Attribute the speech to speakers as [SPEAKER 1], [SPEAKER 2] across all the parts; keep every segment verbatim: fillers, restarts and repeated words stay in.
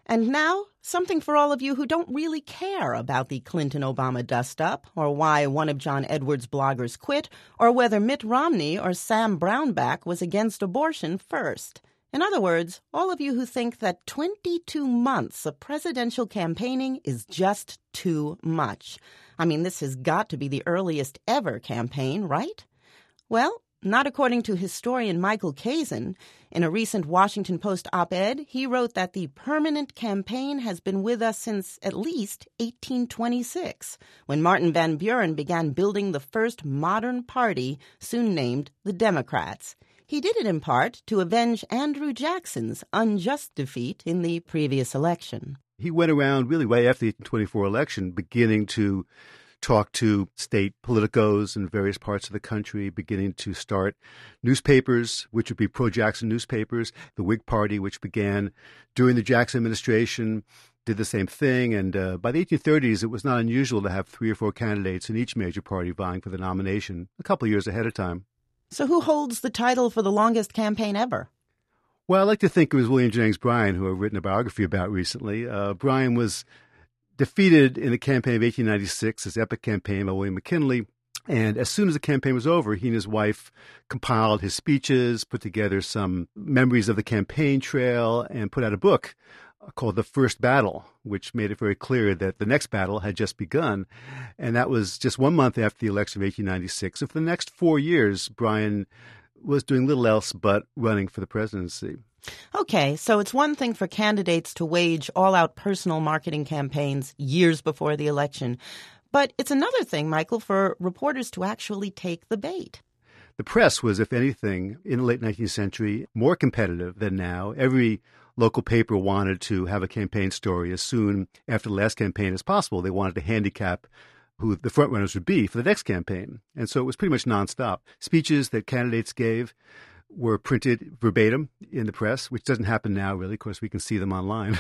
[SPEAKER 1] And now, something for all of you who don't really care about the Clinton-Obama dust-up, or why one of John Edwards' bloggers quit, or whether Mitt Romney or Sam Brownback was against abortion first. In other words, all of you who think that twenty-two months of presidential campaigning is just too much. I mean, this has got to be the earliest ever campaign, right? Well, not according to historian Michael Kazin. In a recent Washington Post op-ed, he wrote that the permanent campaign has been with us since at least eighteen twenty-six, when Martin Van Buren began building the first modern party, soon named the Democrats. He did it in part to avenge Andrew Jackson's unjust defeat in the previous election.
[SPEAKER 2] He went around really right after the eighteen twenty-four election, beginning to talk to state politicos in various parts of the country, beginning to start newspapers, which would be pro-Jackson newspapers. The Whig Party, which began during the Jackson administration, did the same thing. And uh, by the eighteen thirties, it was not unusual to have three or four candidates in each major party vying for the nomination a couple of years ahead of time.
[SPEAKER 1] So who holds the title for the longest campaign ever?
[SPEAKER 2] Well, I like to think it was William Jennings Bryan, who I've written a biography about recently. Uh, Bryan was defeated in the campaign of eighteen ninety-six, his epic campaign by William McKinley. And as soon as the campaign was over, he and his wife compiled his speeches, put together some memories of the campaign trail, and put out a book called The First Battle, which made it very clear that the next battle had just begun. And that was just one month after the election of eighteen ninety-six. So for the next four years, Bryan was doing little else but running for the presidency.
[SPEAKER 1] Okay, so it's one thing for candidates to wage all-out personal marketing campaigns years before the election. But it's another thing, Michael, for reporters to actually take the bait.
[SPEAKER 2] The press was, if anything, in the late nineteenth century, more competitive than now. Every local paper wanted to have a campaign story as soon after the last campaign as possible. They wanted to handicap who the frontrunners would be for the next campaign. And so it was pretty much nonstop. Speeches that candidates gave were printed verbatim in the press, which doesn't happen now, really. Of course, we can see them online,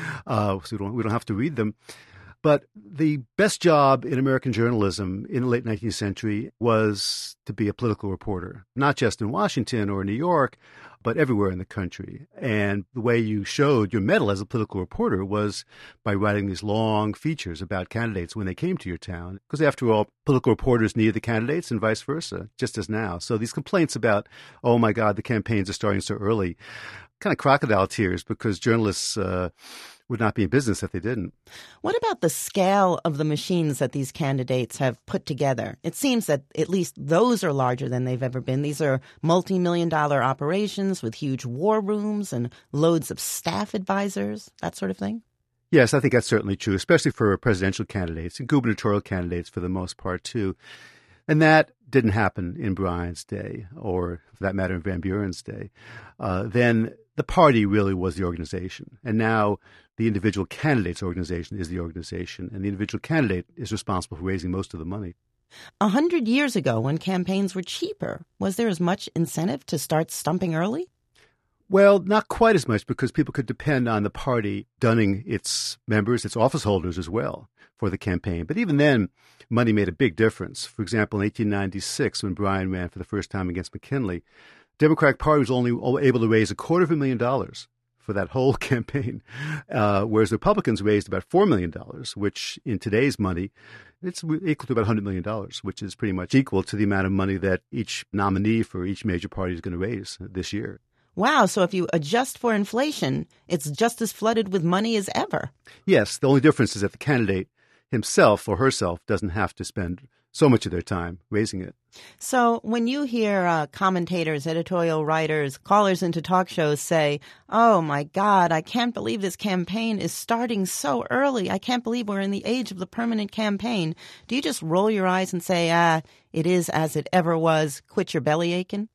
[SPEAKER 2] uh, so we don't, we don't have to read them. But the best job in American journalism in the late nineteenth century was to be a political reporter, not just in Washington or New York, but everywhere in the country. And the way you showed your mettle as a political reporter was by writing these long features about candidates when they came to your town. Because after all, political reporters needed the candidates and vice versa, just as now. So these complaints about, oh my God, the campaigns are starting so early, kind of crocodile tears, because journalists uh, would not be in business if they didn't.
[SPEAKER 1] What about the scale of the machines that these candidates have put together? It seems that at least those are larger than they've ever been. These are multi-million dollar operations with huge war rooms and loads of staff advisors, that sort of thing.
[SPEAKER 2] Yes, I think that's certainly true, especially for presidential candidates and gubernatorial candidates for the most part, too. And that didn't happen in Bryan's day, or for that matter, in Van Buren's day. Uh, then the party really was the organization. And now the individual candidate's organization is the organization. And the individual candidate is responsible for raising most of the money.
[SPEAKER 1] A hundred years ago, when campaigns were cheaper, was there as much incentive to start stumping early?
[SPEAKER 2] Well, not quite as much, because people could depend on the party dunning its members, its office holders as well, for the campaign. But even then, money made a big difference. For example, in eighteen ninety-six, when Bryan ran for the first time against McKinley, the Democratic Party was only able to raise a quarter of a million dollars for that whole campaign, uh, whereas the Republicans raised about four million dollars, which in today's money, it's equal to about one hundred million dollars, which is pretty much equal to the amount of money that each nominee for each major party is going to raise this year.
[SPEAKER 1] Wow, so if you adjust for inflation, it's just as flooded with money as ever.
[SPEAKER 2] Yes, the only difference is that the candidate himself or herself doesn't have to spend so much of their time raising it.
[SPEAKER 1] So when you hear uh, commentators, editorial writers, callers into talk shows say, oh, my God, I can't believe this campaign is starting so early. I can't believe we're in the age of the permanent campaign. Do you just roll your eyes and say, ah, it is as it ever was, quit your belly aching?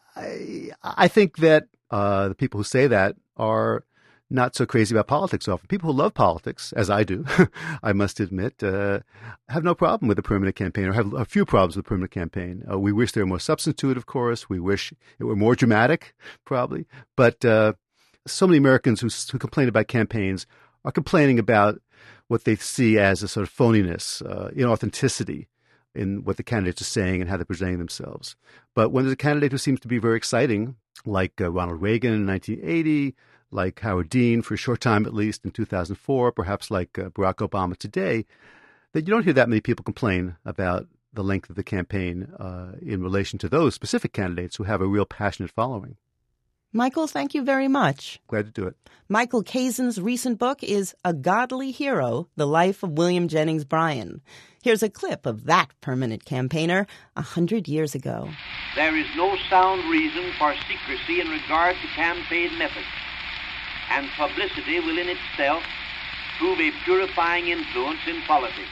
[SPEAKER 2] I, I think that uh, the people who say that are not so crazy about politics often. People who love politics, as I do, I must admit, uh, have no problem with the permanent campaign, or have a few problems with the permanent campaign. Uh, we wish there were more substance to it, of course. We wish it were more dramatic, probably. But uh, so many Americans who, who complain about campaigns are complaining about what they see as a sort of phoniness, uh, inauthenticity in what the candidates are saying and how they're presenting themselves. But when there's a candidate who seems to be very exciting, like uh, Ronald Reagan in nineteen eighty, like Howard Dean for a short time at least in two thousand four, perhaps like uh, Barack Obama today, that you don't hear that many people complain about the length of the campaign uh, in relation to those specific candidates who have a real passionate following.
[SPEAKER 1] Michael, thank you very much.
[SPEAKER 2] Glad to do it.
[SPEAKER 1] Michael Kazin's recent book is A Godly Hero, The Life of William Jennings Bryan. Here's a clip of that permanent campaigner a hundred years ago.
[SPEAKER 3] There is no sound reason for secrecy in regard to campaign methods, and publicity will in itself prove a purifying influence in politics.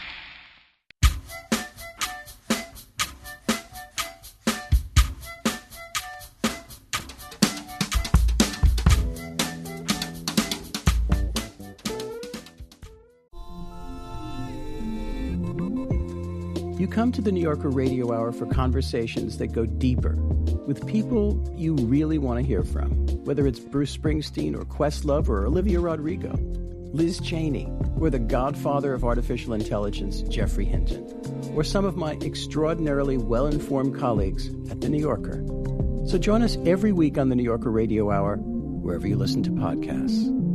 [SPEAKER 4] You come to the New Yorker Radio Hour for conversations that go deeper with people you really want to hear from, whether it's Bruce Springsteen or Questlove or Olivia Rodrigo, Liz Cheney, or the godfather of artificial intelligence, Geoffrey Hinton, or some of my extraordinarily well-informed colleagues at The New Yorker. So join us every week on the New Yorker Radio Hour, wherever you listen to podcasts.